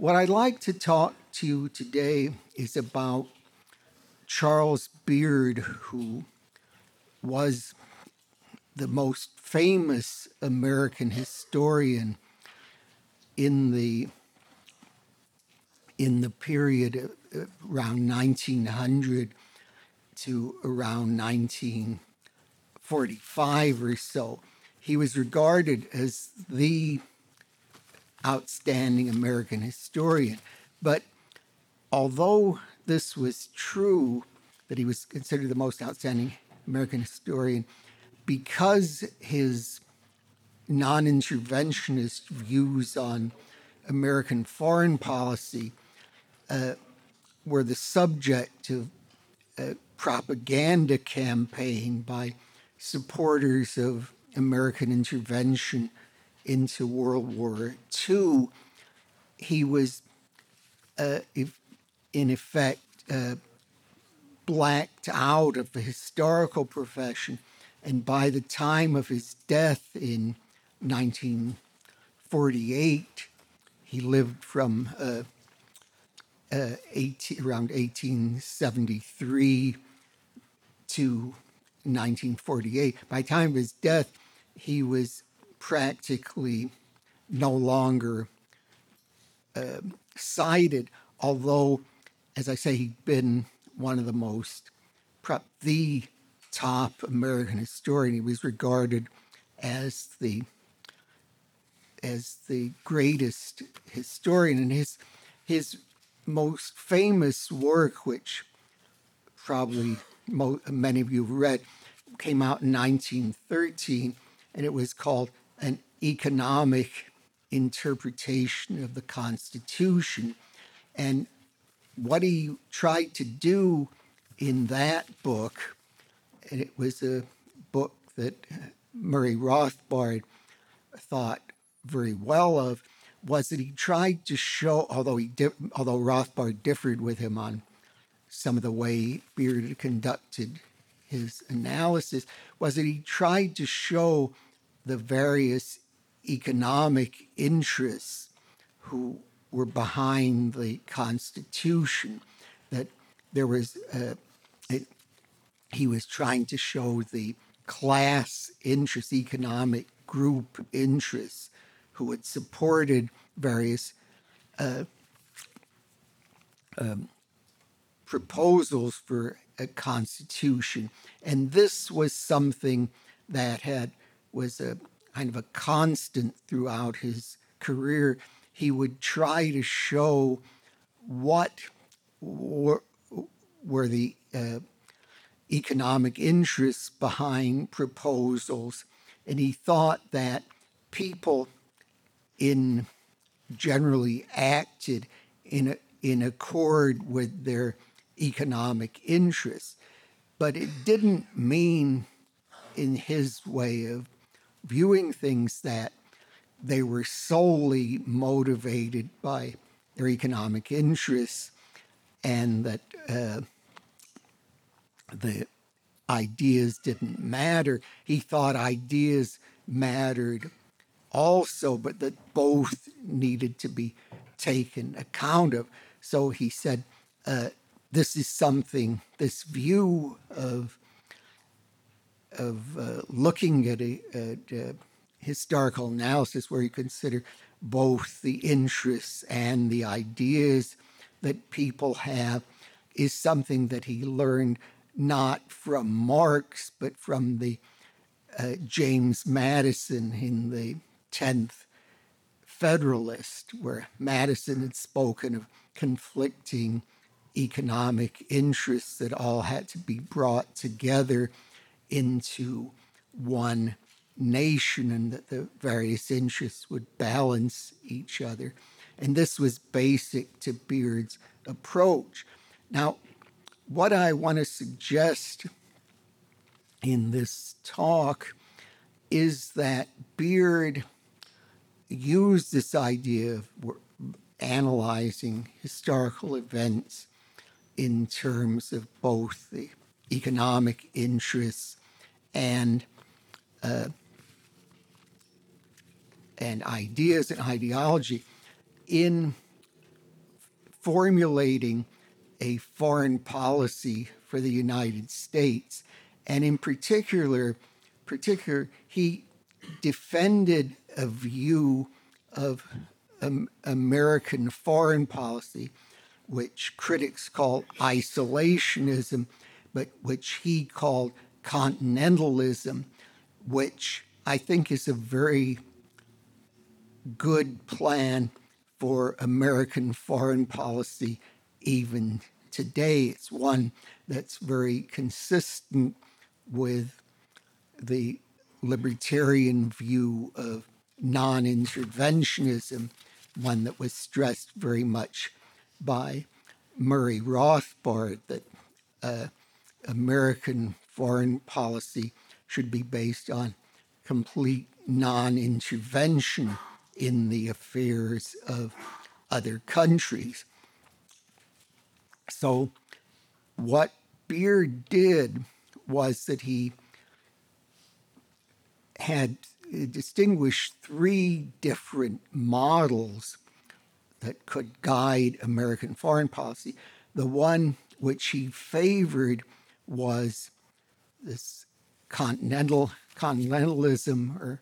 what I'd like to talk to you today is about Charles Beard, who was the most famous American historian in the period around 1900 to around 1945 or so. He was regarded as the outstanding American historian. But although this was true, that he was considered the most outstanding American historian, because his non-interventionist views on American foreign policy were the subject of a propaganda campaign by supporters of American intervention into World War II, he was, in effect, blacked out of the historical profession. And by the time of his death in 1948, he lived from around 1873 to 1948. By the time of his death, he was practically no longer cited, although, as I say, he'd been one of the top American historian. He was regarded as the greatest historian, and his most famous work, which probably many of you have read, came out in 1913, and it was called An Economic Interpretation of the Constitution. And what he tried to do in that book, and it was a book that Murray Rothbard thought very well of, was that he tried to show, although Rothbard differed with him on some of the way Beard had conducted his analysis, was that he tried to show the various economic interests who were behind the Constitution, that there was, he was trying to show the class interests, economic group interests, who had supported various proposals for a constitution. And this was something that was a kind of a constant throughout his career. He would try to show what were the economic interests behind proposals, and he thought that people generally acted in accord with their economic interests. But it didn't mean, in his way of viewing things, that they were solely motivated by their economic interests and that the ideas didn't matter. He thought ideas mattered also, but that both needed to be taken account of. So he said, this view of looking at a historical analysis where you consider both the interests and the ideas that people have, is something that he learned not from Marx, but from the James Madison in the 10th Federalist, where Madison had spoken of conflicting economic interests that all had to be brought together into one nation, and that the various interests would balance each other. And this was basic to Beard's approach. Now, what I want to suggest in this talk is that Beard used this idea of analyzing historical events in terms of both the economic interests and ideas and ideology in formulating a foreign policy for the United States. And in particular, he defended a view of American foreign policy, which critics call isolationism, but which he called continentalism, which I think is a very good plan for American foreign policy even today. It's one that's very consistent with the libertarian view of non-interventionism, one that was stressed very much by Murray Rothbard, that American foreign policy should be based on complete non-intervention in the affairs of other countries. So what Beard did was that he had distinguished three different models that could guide American foreign policy. The one which he favored was this continentalism, or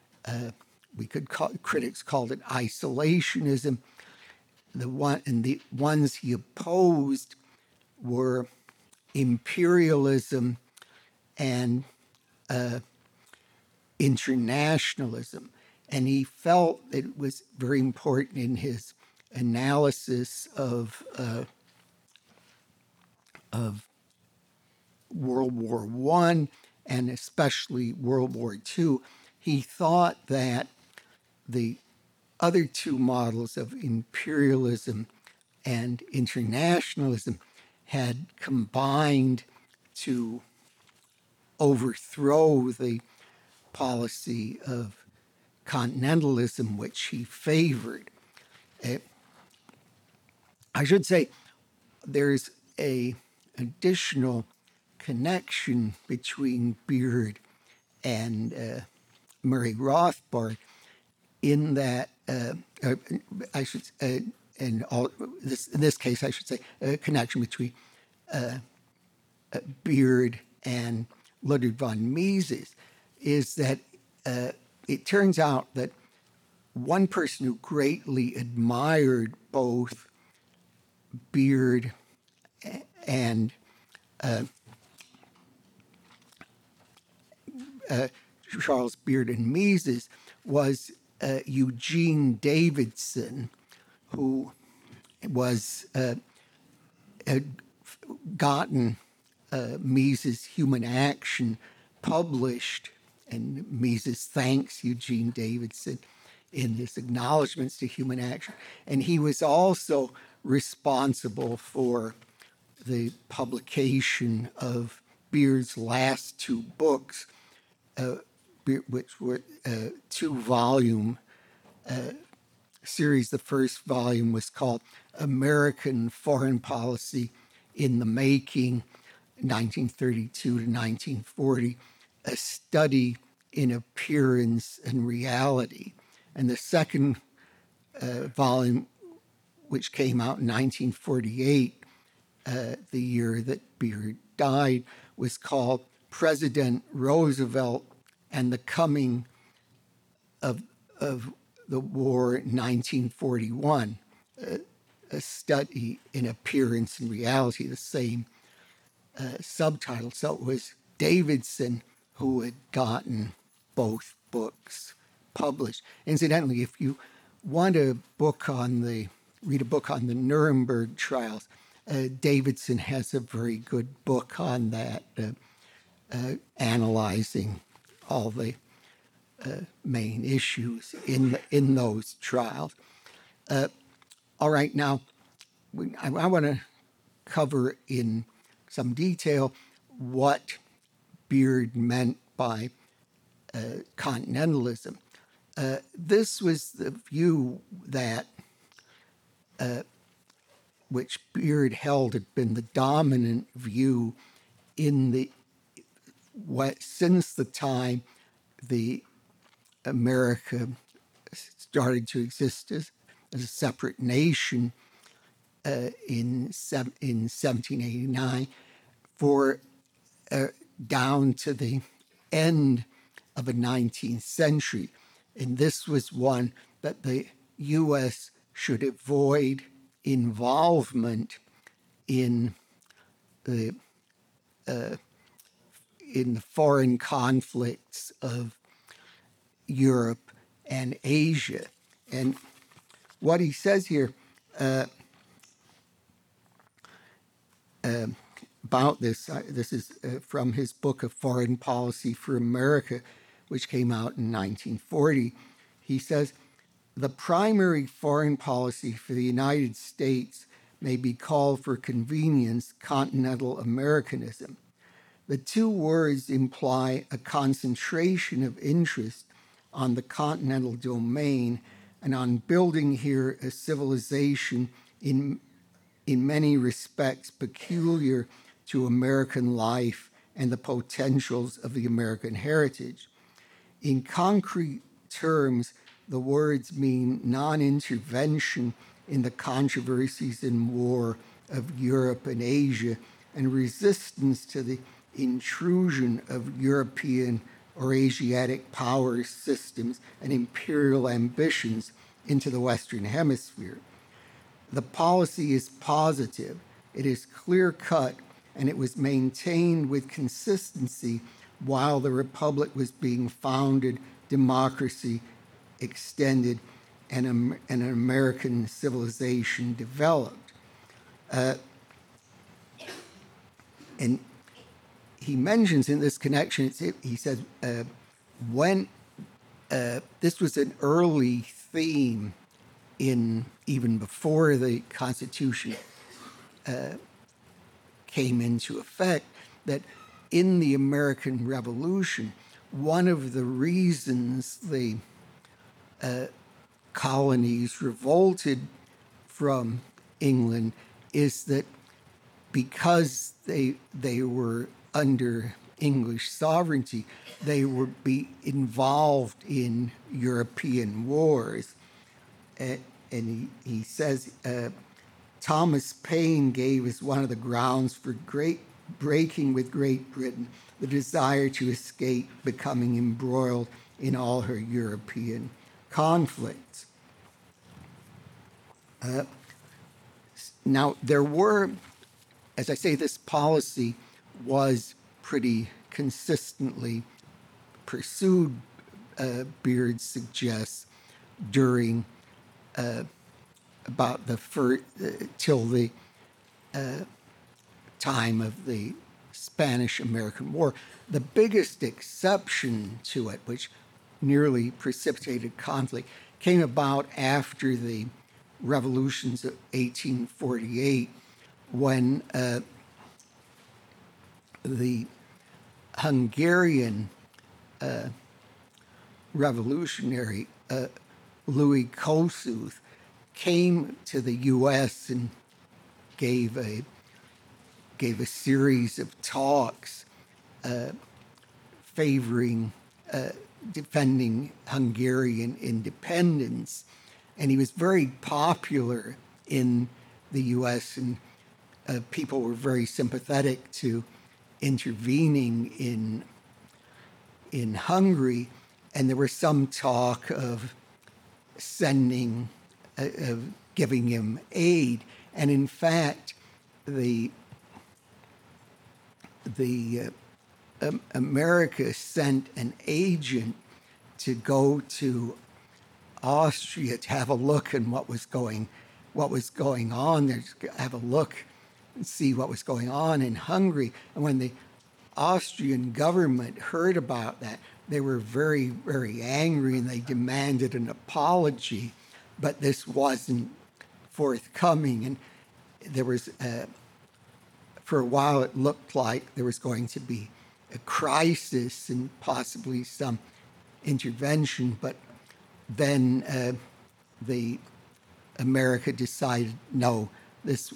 critics called it isolationism. The ones he opposed were imperialism and internationalism. And he felt it was very important in his analysis of World War I and especially World War II. He thought that the other two models of imperialism and internationalism had combined to overthrow the policy of continentalism, which he favored. I should say there's an additional connection between Beard and Murray Rothbard, in that in this case, I should say a connection between Beard and Ludwig von Mises, is that it turns out that one person who greatly admired both Beard and Charles Beard and Mises was Eugene Davidson, who was had gotten Mises' Human Action published, and Mises thanks Eugene Davidson in his acknowledgments to Human Action. And he was also responsible for the publication of Beard's last two books, which were a two-volume series. The first volume was called American Foreign Policy in the Making, 1932 to 1940, a study in appearance and reality. And the second volume, which came out in 1948, the year that Beard died, was called President Roosevelt and the Coming of the War in 1941, a study in appearance and reality, the same subtitle. So it was Davidson who had gotten both books published. Incidentally, if you want read a book on the Nuremberg trials, Davidson has a very good book on that, analyzing all the main issues in those trials. All right, now I want to cover in some detail what Beard meant by continentalism. This was the view that which Beard held had been the dominant view since the time the America started to exist as a separate nation in 1789 for down to the end of the 19th century. And this was one that the U.S. should avoid involvement in the foreign conflicts of Europe and Asia. And what he says here about this, this is from his book of Foreign Policy for America, which came out in 1940. He says, the primary foreign policy for the United States may be called for convenience continental Americanism. The two words imply a concentration of interest on the continental domain and on building here a civilization in many respects peculiar to American life and the potentials of the American heritage. In concrete terms, the words mean non-intervention in the controversies and war of Europe and Asia and resistance to the intrusion of European or Asiatic power systems and imperial ambitions into the Western Hemisphere. The policy is positive, it is clear-cut, and it was maintained with consistency while the Republic was being founded, democracy extended, and an American civilization developed. And he mentions in this connection, he says, when this was an early theme in even before the Constitution came into effect, that in the American Revolution, one of the reasons the colonies revolted from England is that because they were under English sovereignty, they would be involved in European wars. And he says, Thomas Paine gave as one of the grounds for breaking with Great Britain the desire to escape becoming embroiled in all her European conflicts. Now, there were, as I say, this policy was pretty consistently pursued, Beard suggests, during about till the time of the Spanish-American War. The biggest exception to it, which nearly precipitated conflict, came about after the revolutions of 1848, when the Hungarian revolutionary Louis Kossuth came to the U.S. and gave a series of talks favoring defending Hungarian independence, and he was very popular in the U.S. and people were very sympathetic to intervening in Hungary, and there was some talk of giving him aid, and in fact, America sent an agent to go to Austria to have a look at what was going on there, have a look and see what was going on in Hungary. And when the Austrian government heard about that, they were very, very angry and they demanded an apology, but this wasn't forthcoming. And there was, for a while, it looked like there was going to be a crisis and possibly some intervention, but then America decided, no, this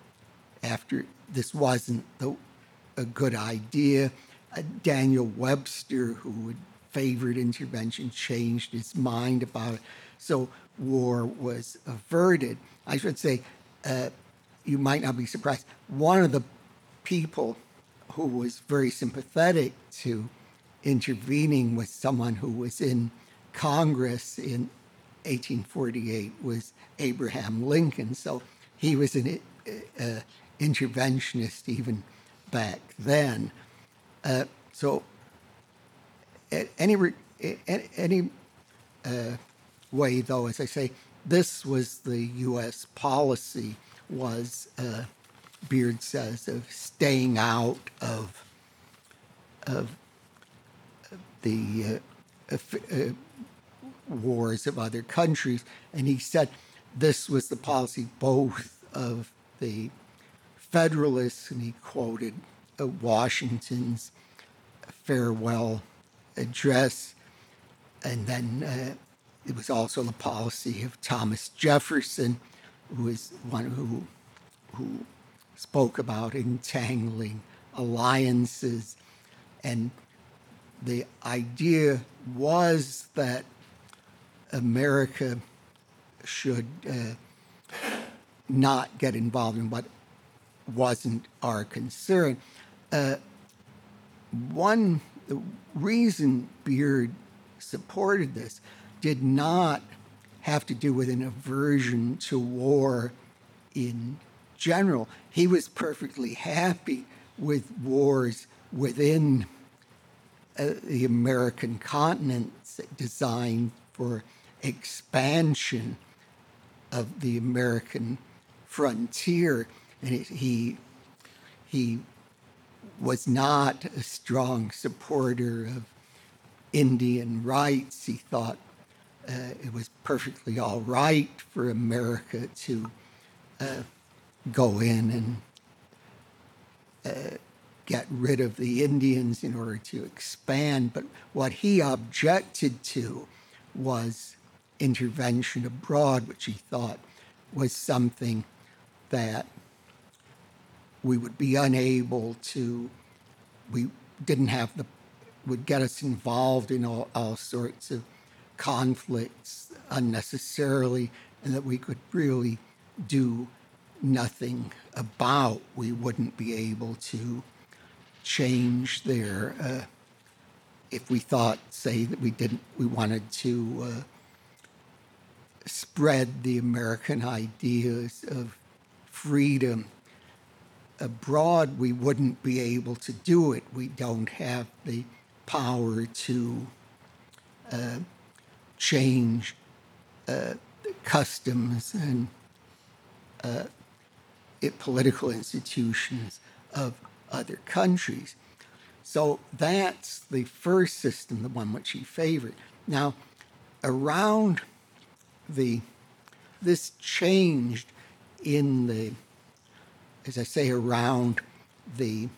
wasn't a good idea. Daniel Webster, who had favored intervention, changed his mind about it. So war was averted. I should say, you might not be surprised. One of the people who was very sympathetic to intervening with someone who was in Congress in 1848 was Abraham Lincoln. So he was an interventionist even back then. So at any way, though, as I say, this was the U.S. policy, was, Beard says, of staying out of the wars of other countries. And he said this was the policy both of the Federalists, and he quoted Washington's farewell address, and then it was also the policy of Thomas Jefferson, who was one who spoke about entangling alliances. And the idea was that America should not get involved in what wasn't our concern. One reason Beard supported this did not have to do with an aversion to war in general. He was perfectly happy with wars within the American continent designed for expansion of the American frontier. And he was not a strong supporter of Indian rights. He thought it was perfectly all right for America to go in and get rid of the Indians in order to expand. But what he objected to was intervention abroad, which he thought was something that we would be unable to, we didn't have the, would get us involved in all sorts of conflicts unnecessarily, and that we could really do nothing about. We wouldn't be able to change their, if we thought, say, that we wanted to spread the American ideas of freedom abroad, we wouldn't be able to do it. We don't have the power to change customs and political institutions of other countries. So that's the first system, the one which he favored. Now, around this changed in the, as I say, around the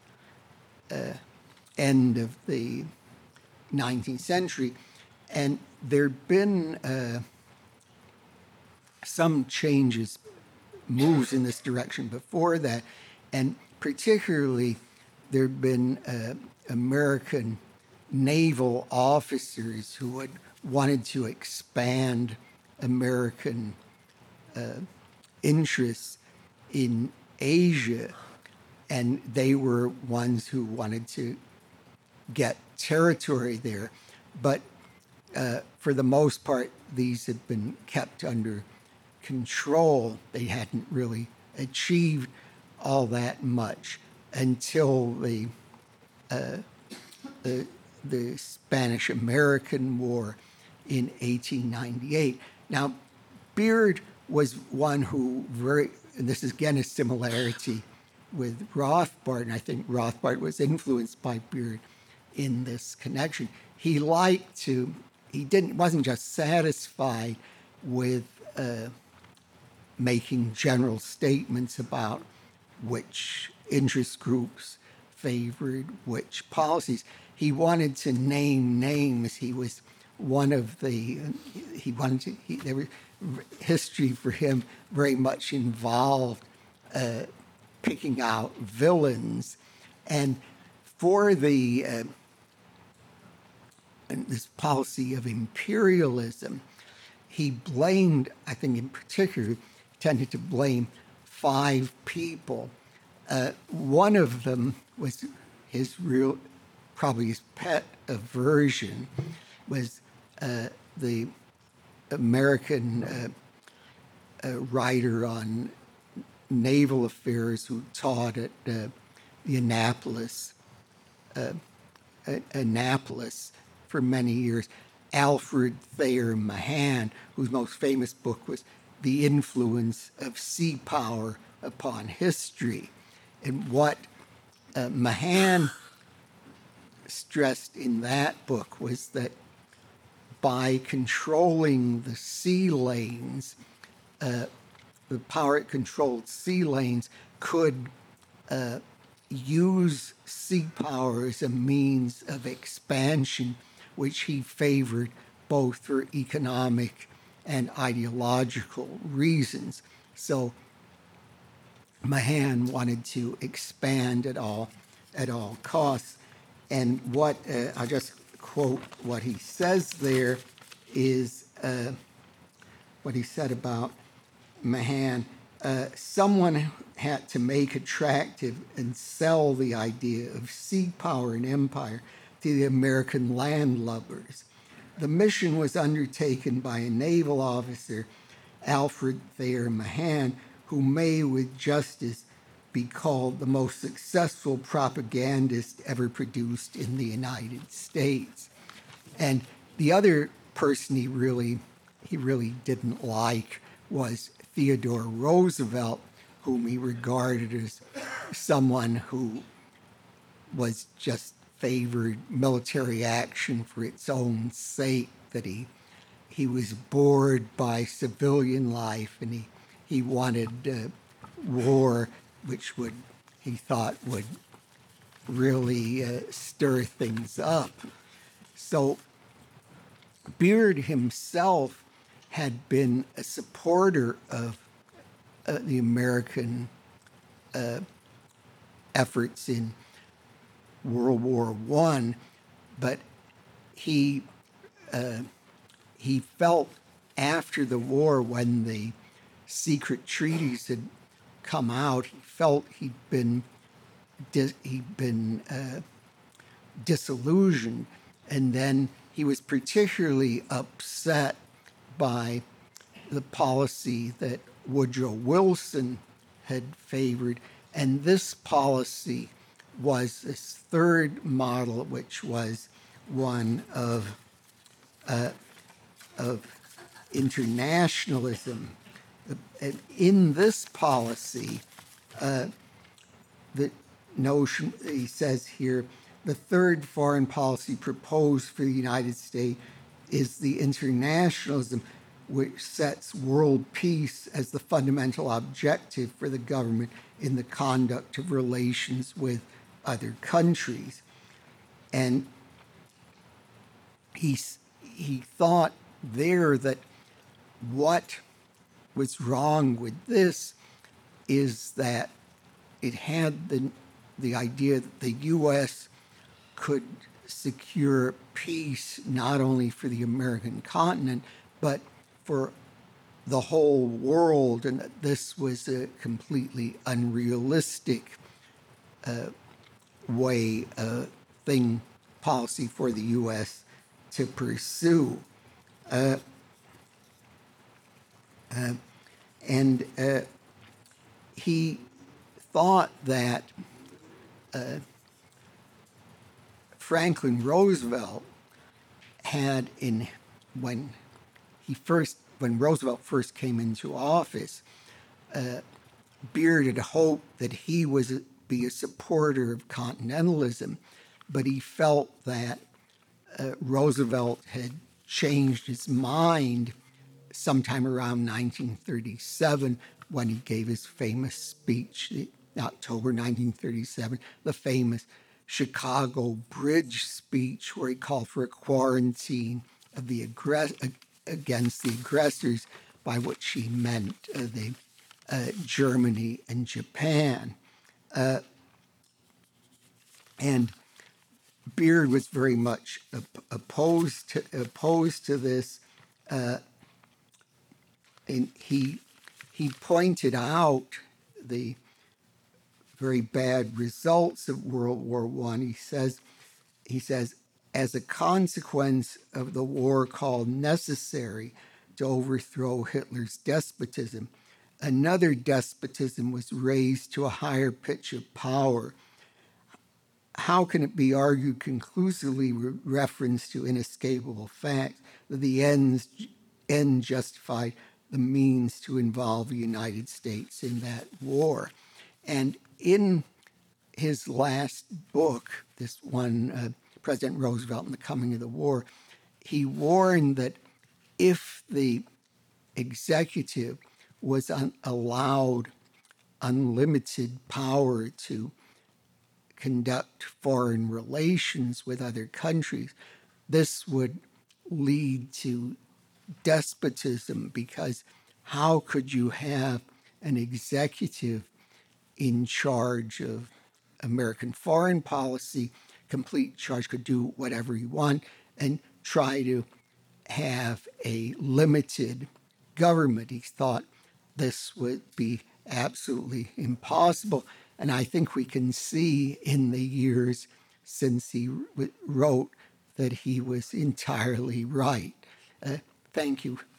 end of the 19th century, and there'd been some changes, moves in this direction before that, and particularly there'd been American naval officers who had wanted to expand American interests in Asia, and they were ones who wanted to get territory there. But for the most part, these had been kept under control. They hadn't really achieved all that much until the Spanish-American War in 1898. Now, Beard was one who and this is again a similarity with Rothbard, and I think Rothbard was influenced by Beard in this connection. He wasn't just satisfied with making general statements about which interest groups favored which policies. He wanted to name names. He was one of the, there was history for him very much involved picking out villains. And for this policy of imperialism, he blamed, I think in particular, tended to blame 5 people. One of them was probably his pet aversion, was the American writer on naval affairs who taught at the Annapolis for many years, Alfred Thayer Mahan, whose most famous book was The Influence of Sea Power Upon History. And what Mahan stressed in that book was that by controlling the sea lanes, the power it controlled sea lanes could use sea power as a means of expansion, which he favored both for economic and ideological reasons. So Mahan wanted to expand at all costs. And what I'll just quote what he says there is what he said about Mahan. Someone had to make attractive and sell the idea of sea power and empire to the American landlubbers. The mission was undertaken by a naval officer, Alfred Thayer Mahan, who may with justice be called the most successful propagandist ever produced in the United States. And the other person he really didn't like was Theodore Roosevelt, whom he regarded as someone who was just favored military action for its own sake, that he was bored by civilian life, and he wanted war, which he thought would really stir things up. So Beard himself had been a supporter of the American efforts in World War I, but he felt after the war, when the secret treaties had come out, he felt he'd been disillusioned, and then he was particularly upset by the policy that Woodrow Wilson had favored, and this policy was this third model, which was one of internationalism. And in this policy, the notion, he says here, the third foreign policy proposed for the United States is the internationalism which sets world peace as the fundamental objective for the government in the conduct of relations with other countries. And he thought there that what was wrong with this is that it had the idea that the U.S. could secure peace not only for the American continent, but for the whole world, and that this was a completely unrealistic policy for the U.S. to pursue. And he thought that Franklin Roosevelt had, when Roosevelt first came into office, Beard had hoped that he would be a supporter of continentalism, but he felt that Roosevelt had changed his mind sometime around 1937 when he gave his famous speech, October 1937, the famous Chicago Bridge speech, where he called for a quarantine of the against the aggressors, by which he meant Germany and Japan. And Beard was very much opposed to this. And he pointed out the very bad results of World War I. He says, as a consequence of the war called necessary to overthrow Hitler's despotism, another despotism was raised to a higher pitch of power. How can it be argued conclusively with reference to inescapable fact that the end justified the means to involve the United States in that war? And in his last book, this one, President Roosevelt and the Coming of the War, he warned that if the executive was allowed unlimited power to conduct foreign relations with other countries, this would lead to despotism, because how could you have an executive in charge of American foreign policy, complete charge, could do whatever he want, and try to have a limited government? He thought this would be absolutely impossible. And I think we can see in the years since he wrote that he was entirely right. Thank you